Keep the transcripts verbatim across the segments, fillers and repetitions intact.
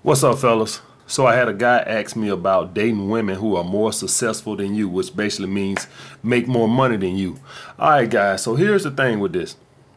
What's up, fellas? So I had a guy ask me about dating women who are more successful than you, which basically means make more money than you. All right, guys. So here's the thing with this.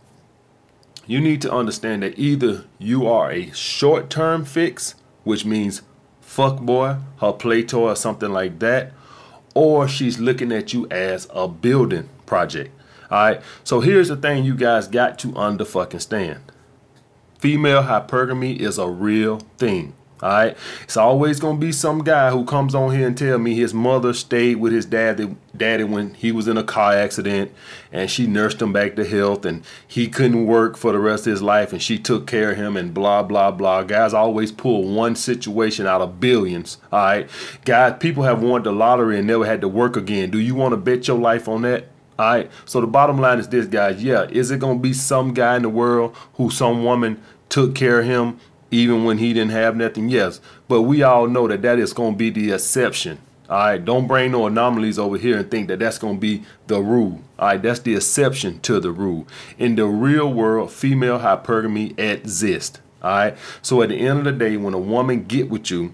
You need to understand that either you are a short-term fix, which means fuck boy, her play toy or something like that, or she's looking at you as a building project. All right. So here's the thing you guys got to under fucking stand. Female hypergamy is a real thing. All right. It's always going to be some guy who comes on here and tell me his mother stayed with his daddy, daddy when he was in a car accident and she nursed him back to health and he couldn't work for the rest of his life and she took care of him and blah, blah, blah. Guys always pull one situation out of billions. All right. Guys, people have won the lottery and never had to work again. Do you want to bet your life on that? All right. So the bottom line is this, guys. Yeah. Is it going to be some guy in the world who some woman took care of him even when he didn't have nothing? Yes. But we all know that that is going to be the exception. All right. Don't bring no anomalies over here and think that that's going to be the rule. All right. That's the exception to the rule. In the real world, female hypergamy exists. All right. So at the end of the day, when a woman get with you,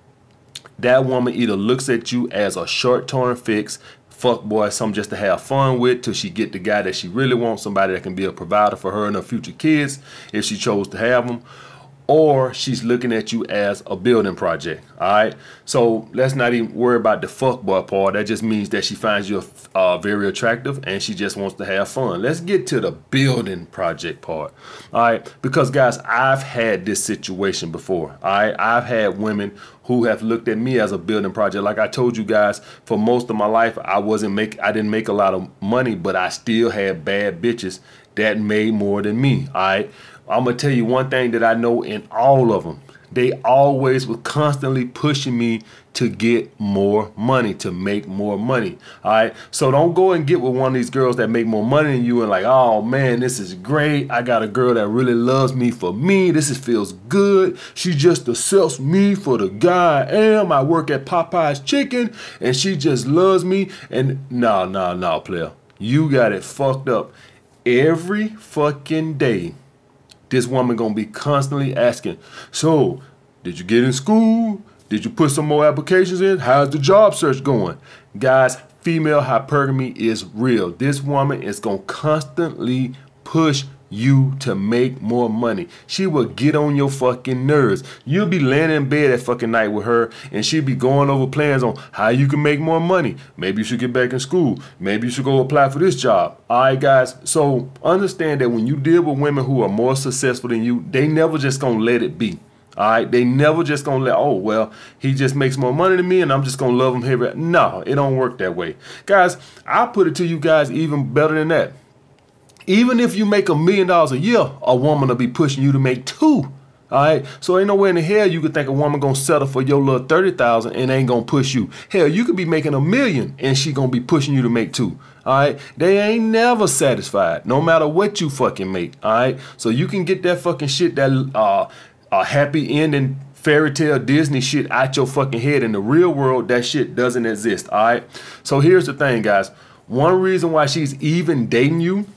that woman either looks at you as a short-term fix, fuck boy, something just to have fun with till she get the guy that she really wants, somebody that can be a provider for her and her future kids if she chose to have them, or she's looking at you as a building project. All right. So let's not even worry about the fuck boy part. That just means that she finds you uh, very attractive and she just wants to have fun. Let's get to the building project part. All right. Because guys, I've had this situation before. All right. I've had women who have looked at me as a building project. Like I told you guys, for most of my life, I wasn't make I didn't make a lot of money, but I still had bad bitches that made more than me. All right. I'm going to tell you one thing that I know in all of them. They always were constantly pushing me to get more money, to make more money. All right. So don't go and get with one of these girls that make more money than you and like, oh, man, this is great. I got a girl that really loves me for me. This is, feels good. She just accepts me for the guy I am. I work at Popeye's Chicken and she just loves me. And no, no, no, player. You got it fucked up. Every fucking day, this woman gonna be constantly asking, so did you get in school? Did you put some more applications in? How's the job search going? Guys, female hypergamy is real. This woman is gonna constantly push you to make more money. She will get on your fucking nerves. You'll be laying in bed that fucking night with her and she'll be going over plans on how you can make more money. Maybe you should get back in school. Maybe you should go apply for this job. All right, guys. So understand that when you deal with women who are more successful than you, they never just gonna let it be. All right. They never just gonna let, oh, well, he just makes more money than me and I'm just gonna love him here. No, it don't work that way. Guys, I'll put it to you guys even better than that. Even if you make a million dollars a year, a woman will be pushing you to make two. All right. So ain't nowhere in the hell you could think a woman gonna settle for your little thirty thousand and ain't gonna push you. Hell, you could be making a million and she gonna be pushing you to make two. All right. They ain't never satisfied, no matter what you fucking make. All right. So you can get that fucking shit, that uh, a happy ending fairy tale Disney shit out your fucking head. In the real world, that shit doesn't exist. All right. So here's the thing, guys. One reason why she's even dating you,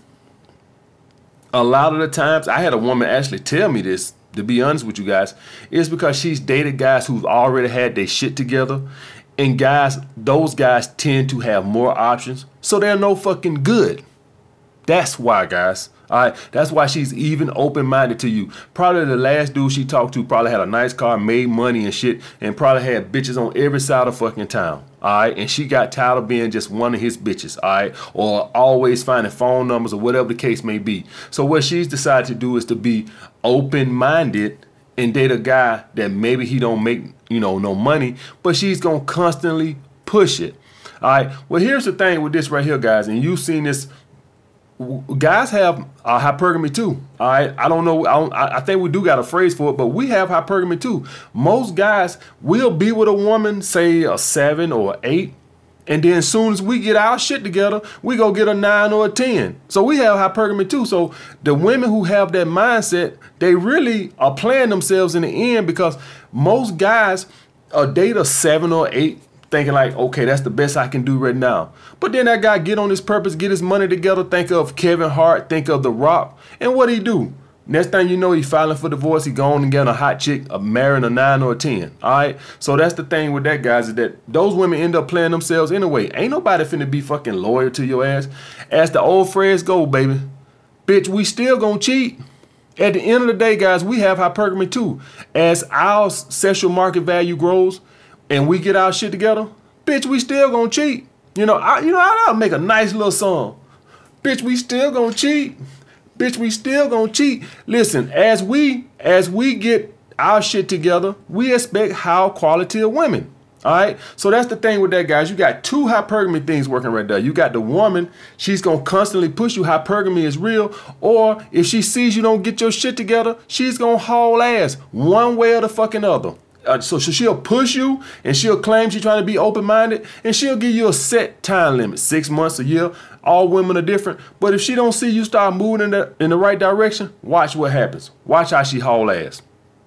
a lot of the times, I had a woman actually tell me this, to be honest with you guys, is because she's dated guys who've already had their shit together. And guys, those guys tend to have more options. So they're no fucking good. That's why, guys. All right. That's why she's even open-minded to you. Probably the last dude she talked to probably had a nice car, made money and shit, and probably had bitches on every side of fucking town. All right. And she got tired of being just one of his bitches. All right. Or always finding phone numbers or whatever the case may be. So what she's decided to do is to be open-minded and date a guy that maybe he don't make, you know, no money, but she's going to constantly push it. All right. Well, here's the thing with this right here, guys. And you've seen this. Guys have uh, hypergamy too. All right. I don't know. I, don't, I think we do got a phrase for it, but we have hypergamy too. Most guys will be with a woman, say a seven or eight. And then as soon as we get our shit together, we go get a nine or a ten. So we have hypergamy too. So the women who have that mindset, they really are playing themselves in the end, because most guys uh, date a seven or eight thinking like, okay, that's the best I can do right now. But then that guy get on his purpose, get his money together, think of Kevin Hart, think of The Rock. And what he do? Next thing you know, he filing for divorce. He going and getting a hot chick, a marrying a nine or a ten. All right. So that's the thing with that, guys, is that those women end up playing themselves anyway. Ain't nobody finna be fucking loyal to your ass. As the old phrase go, baby, bitch, we still gonna cheat. At the end of the day, guys, we have hypergamy too. As our sexual market value grows and we get our shit together, bitch, we still gonna cheat. You know, I, you know, I'll make a nice little song. Bitch, we still gonna cheat. Bitch, we still gonna cheat. Listen, as we as we get our shit together, we expect high quality of women. All right. So that's the thing with that, guys. You got two hypergamy things working right there. You got the woman, she's gonna constantly push you. Hypergamy is real. Or if she sees you don't get your shit together, she's gonna haul ass one way or the fucking other. Uh, so, so she'll push you and she'll claim she's trying to be open-minded and she'll give you a set time limit, six months, a year. All women are different. But if she don't see you start moving in the, in the right direction, watch what happens. Watch how she haul ass.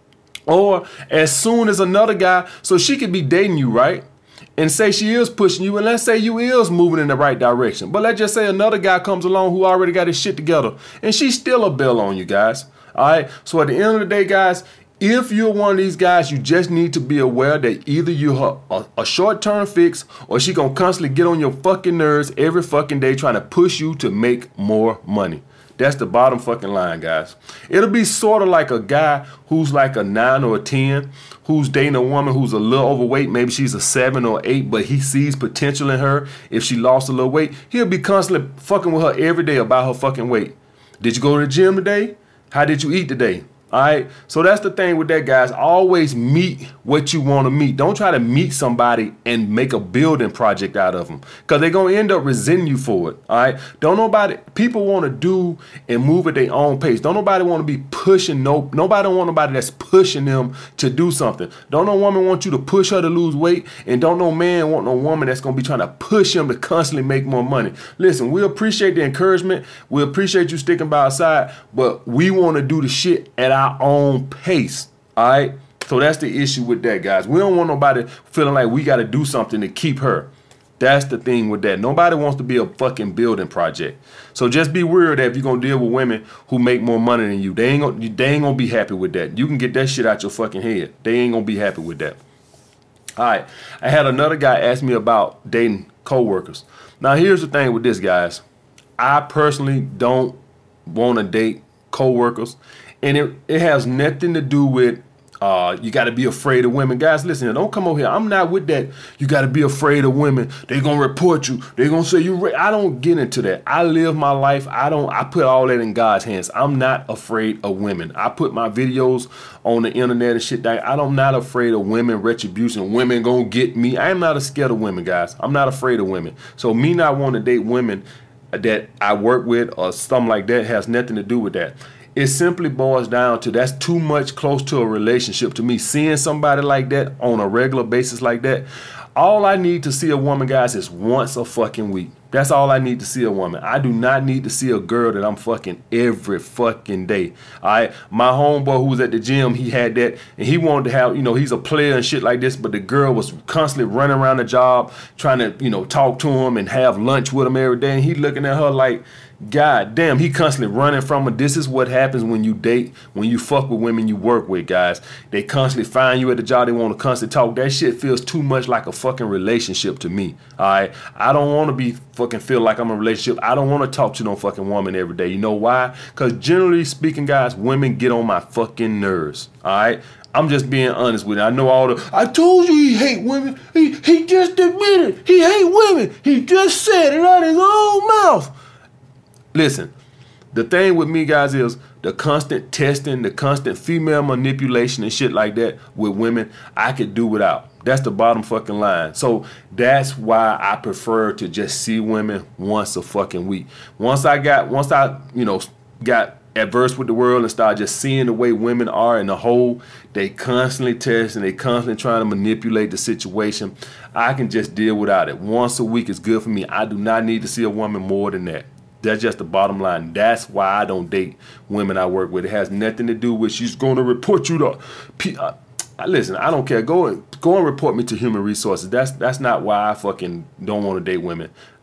Or as soon as another guy, so she could be dating you, right? And say she is pushing you, and let's say you is moving in the right direction. But let's just say another guy comes along who already got his shit together and she's still a bill on you, guys. All right. So at the end of the day, guys, if you're one of these guys, you just need to be aware that either you're a, a short-term fix or she gonna constantly get on your fucking nerves every fucking day trying to push you to make more money. That's the bottom fucking line, guys. It'll be sort of like a guy who's like a nine or a ten, who's dating a woman who's a little overweight. Maybe she's a seven or eight, but he sees potential in her. If she lost a little weight, he'll be constantly fucking with her every day about her fucking weight. Did you go to the gym today? How did you eat today? All right. So that's the thing with that, guys. Always meet what you want to meet. Don't try to meet somebody and make a building project out of them, because they're going to end up resenting you for it. All right. Don't nobody, people want to do and move at their own pace. Don't nobody want to be pushing. No, nobody don't want nobody that's pushing them to do something. Don't no woman want you to push her to lose weight. And don't no man want no woman that's going to be trying to push him to constantly make more money. Listen, we appreciate the encouragement. We appreciate you sticking by our side, but we want to do the shit at our our own pace. All right. So that's the issue with that, guys. We don't want nobody feeling like we got to do something to keep her. That's the thing with that. Nobody wants to be a fucking building project. So just be weird that if you're going to deal with women who make more money than you, they ain't gonna, they ain't gonna be happy with that. You can get that shit out your fucking head. They ain't going to be happy with that. All right. I had another guy ask me about dating coworkers. Now, here's the thing with this, guys. I personally don't want to date coworkers. And it, it has nothing to do with uh, you got to be afraid of women. Guys, listen, don't come over here. I'm not with that. You got to be afraid of women. They're going to report you. They're going to say you. Ra- I don't get into that. I live my life. I don't. I put all that in God's hands. I'm not afraid of women. I put my videos on the internet and shit. That I'm not afraid of women retribution. Women going to get me. I am not scared of women, guys. I'm not afraid of women. So me not wanting to date women that I work with or something like that has nothing to do with that. It simply boils down to that's too much close to a relationship to me. Seeing somebody like that on a regular basis like that, all I need to see a woman, guys, is once a fucking week. That's all I need to see a woman. I do not need to see a girl that I'm fucking every fucking day. All right. My homeboy who was at the gym, he had that and he wanted to have, you know, he's a player and shit like this, but the girl was constantly running around the job trying to, you know, talk to him and have lunch with him every day. And he looking at her like, God damn, he constantly running from her. This is what happens when you date, when you fuck with women you work with, guys. They constantly find you at the job. They want to constantly talk. That shit feels too much like a fucking relationship to me. All right. I don't want to be fucking feel like I'm in a relationship. I don't want to talk to no fucking woman every day. You know why? Because generally speaking, guys, women get on my fucking nerves. All right. I'm just being honest with you. I know all the, I told you he hate women. He, he just admitted he hate women. He just said it out of his own mouth. Listen, the thing with me, guys, is the constant testing, the constant female manipulation and shit like that with women, I could do without. That's the bottom fucking line. So that's why I prefer to just see women once a fucking week. Once I got, once I, you know, got adverse with the world and started just seeing the way women are in the whole, they constantly test and they constantly trying to manipulate the situation. I can just deal without it. Once a week is good for me. I do not need to see a woman more than that. That's just the bottom line. That's why I don't date women I work with. It has nothing to do with she's going to report you to. Uh, listen, I don't care. Go and go and report me to human resources. That's that's not why I fucking don't want to date women.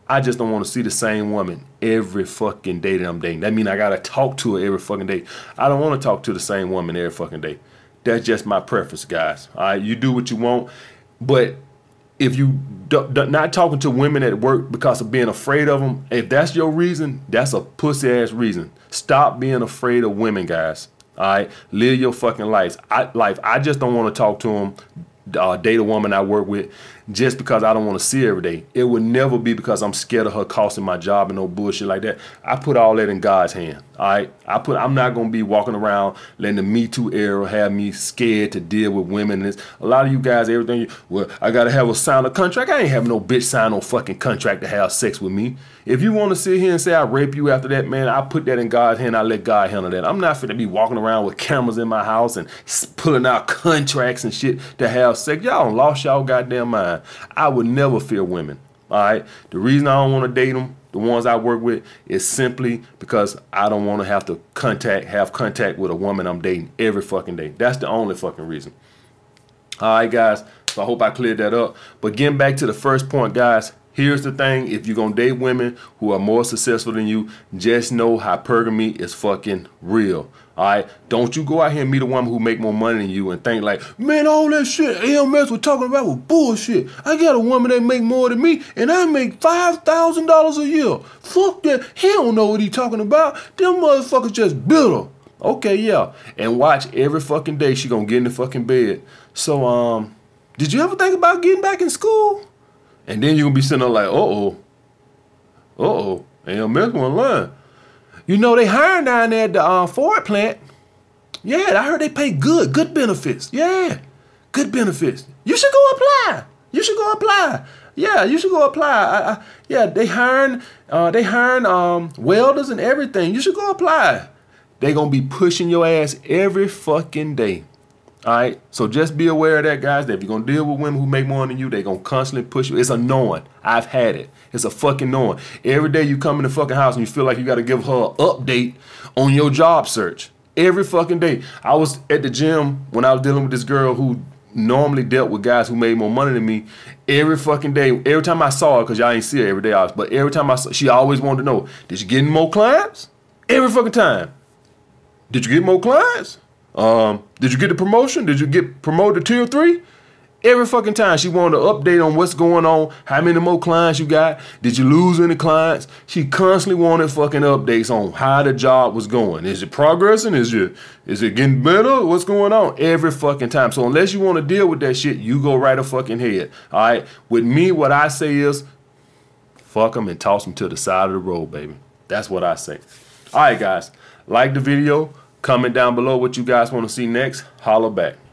I just don't want to see the same woman every fucking day that I'm dating. That means I got to talk to her every fucking day. I don't want to talk to the same woman every fucking day. That's just my preference, guys. All right, you do what you want. But if you do, do, not talking to women at work because of being afraid of them, if that's your reason, that's a pussy ass reason. Stop being afraid of women, guys. All right, live your fucking life. I, life. I just don't want to talk to them. Uh, date a woman I work with just because I don't want to see her every day. It would never be because I'm scared of her costing my job and no bullshit like that. I put all that in God's hand. All right, I put. I'm not gonna be walking around letting the Me Too era have me scared to deal with women. It's, a lot of you guys, everything. You, well, I gotta have a sign a contract. I ain't having no bitch sign no fucking contract to have sex with me. If you want to sit here and say I rape you after that, man, I put that in God's hand. I let God handle that. I'm not finna be walking around with cameras in my house and pulling out contracts and shit to have sex. Y'all done lost y'all goddamn mind. I would never fear women. All right. The reason I don't want to date them, the ones I work with, is simply because I don't want to have to contact, have contact with a woman I'm dating every fucking day. That's the only fucking reason. All right, guys. So I hope I cleared that up. But getting back to the first point, guys. Here's the thing, if you're going to date women who are more successful than you, just know hypergamy is fucking real. All right? Don't you go out here and meet a woman who make more money than you and think like, man, all that shit A M S was talking about was bullshit. I got a woman that make more than me and I make five thousand dollars a year. Fuck that. He don't know what he talking about. Them motherfuckers just bitter. Okay, yeah. And watch every fucking day she going to get in the fucking bed. So, um, did you ever think about getting back in school? And then you're going to be sitting there like, uh-oh, uh-oh, A M S one line. You know, they hiring down there at the uh, Ford plant. Yeah, I heard they pay good, good benefits. Yeah, good benefits. You should go apply. You should go apply. Yeah, you should go apply. I, I, yeah, they hiring, uh, they hiring um, welders and everything. You should go apply. They going to be pushing your ass every fucking day. All right, so just be aware of that, guys, that if you're going to deal with women who make more than you, they're going to constantly push you. It's annoying. I've had it. It's a fucking annoying. Every day you come in the fucking house and you feel like you got to give her an update on your job search. Every fucking day. I was at the gym when I was dealing with this girl who normally dealt with guys who made more money than me. Every fucking day, every time I saw her, because y'all ain't see her every day, but every time I saw her, she always wanted to know, did you get any more clients? Every fucking time. Did you get more clients? Um, did you get the promotion? Did you get promoted to tier three? Every fucking time she wanted an update on what's going on, how many more clients you got, did you lose any clients? She constantly wanted fucking updates on how the job was going. Is it progressing? Is it, is it getting better? What's going on? Every fucking time. So unless you want to deal with that shit, you go right a fucking head. All right. With me, what I say is fuck them and toss them to the side of the road, baby. That's what I say. All right, guys. Like the video. Comment down below what you guys want to see next. Holla back.